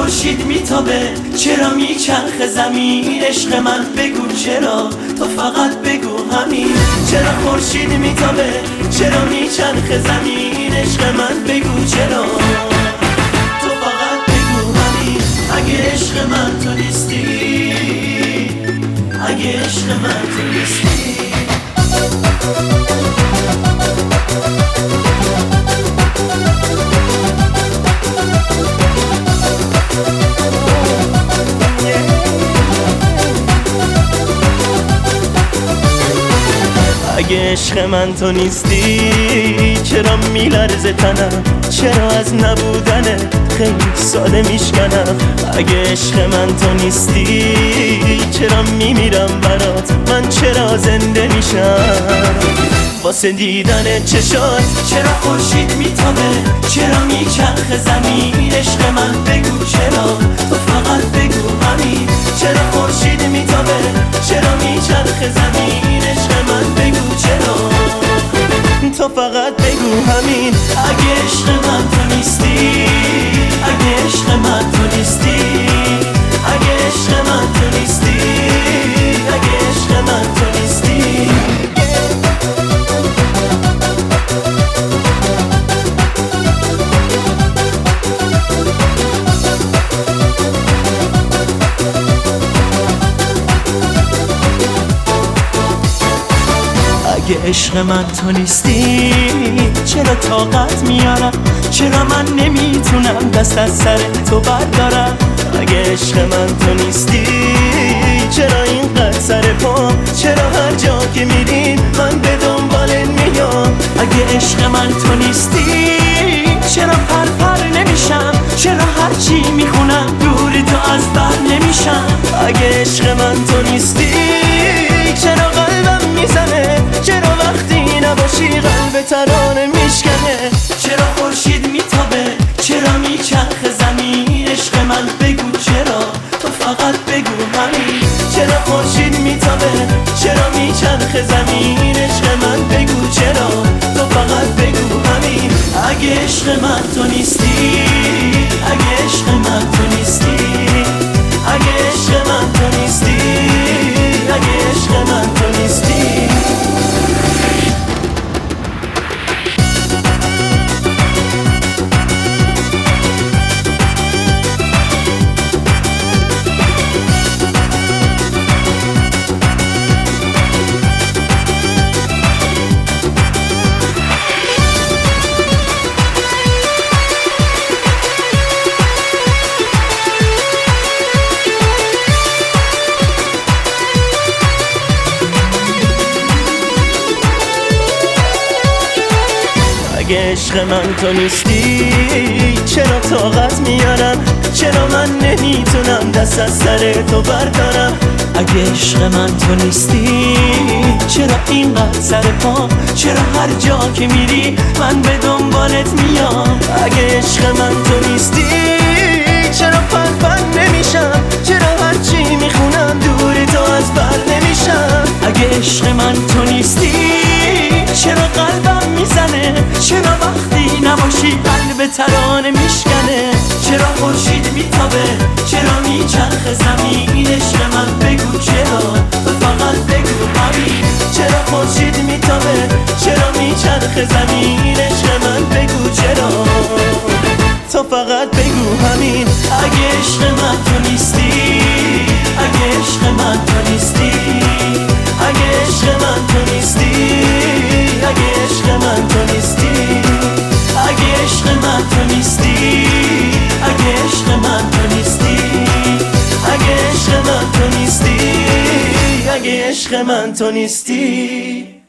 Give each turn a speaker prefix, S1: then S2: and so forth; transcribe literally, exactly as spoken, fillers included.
S1: خورشید میتابه، چرا میچرخه زمین؟ عشق من بگو چرا، تو فقط بگو همین. چرا خورشید میتابه، چرا میچرخه زمین؟ عشق من بگو چرا، تو فقط بگو همین. اگه عشق من تو نیستی، اگه عشق من تو نیستی. اگه عشق من تو نیستی، چرا میلرزه تنم؟ چرا از نبودنه خیلی ساده میشکنم؟ اگه عشق من تو نیستی، چرا میمیرم برات؟ من چرا زنده میشم واسه دیدن چشات؟ چرا خورشید میتابه، چرا میچرخه زمین؟ عشق من بگو چرا، تو فقط بگو همین. چرا خورشید میتابه، چرا میچرخه زمین؟ عشق من بگو چرا، تو فقط بگو همین. اگه عشق من تو نیستی، اگه عشق من تو نیستی، اگه عشق من تو نیستی، اگه عشق من تو نیستی. اگه عشق من تو نیستی، چرا طاقت میارم؟ چرا من نمیتونم دست از سر تو بردارم؟ اگه عشق من تو نیستی، چرا اینقدر سر پا؟ چرا هر جا که میرین من به دنبالت میام؟ اگه عشق من تو نیستی، چرا پر پر نمیشم؟ چرا هرچی میخونم دوری تو از بر نمیشم؟ اگه عشق من تو نیستی، چرا قلبم میزنه؟ چرا وقتی نباشی قلب ترانه میشکنه؟ چرا خورشید میتابه، چرا میچرخه زمین؟ عشق من بگو چرا، تو فقط بگو همین. چرا خورشید میتابه، چرا میچرخه زمین؟ عشق من بگو چرا، تو فقط بگو همین. اگه عشق من تو نیستی، اگه عشق من تو نیستی، اگه عشق من تو نیستی، اگه عشق من تو نیستی. اگه عشق من تو نیستی، چرا طاقت میارم؟ چرا من نمیتونم دست از سر تو بردارم؟ اگه عشق من تو نیستی، چرا اینقدر سر پا؟ چرا هر جا که میری من به دنبالت میام؟ اگه عشق من تو نیستی، چرا پر پر نمیشم؟ چرا هرچی میخونم دوری تو از بر نمیشم؟ اگه عشق من تو نیستی، چرا قلبم میزنه؟ چرا وقتی نباشی قلب ترانه میشکنه؟ چرا خورشید میتابه، چرا میچرخه زمین؟ عشق من بگو چرا، تو فقط بگو همین. چرا خورشید میتابه، چرا میچرخه زمین؟ عشق من بگو چرا، تو فقط بگو همین. اگه عشق من تو نیستی، اگه عشق من تو نیستی، اگه عشق من تو نیستی، اگه عشق من تو نیستی، اگه عشق من تو نیستی، اگه عشق من تو نیستی، اگه عشق من تو نیستی، اگه عشق من تو نیستی.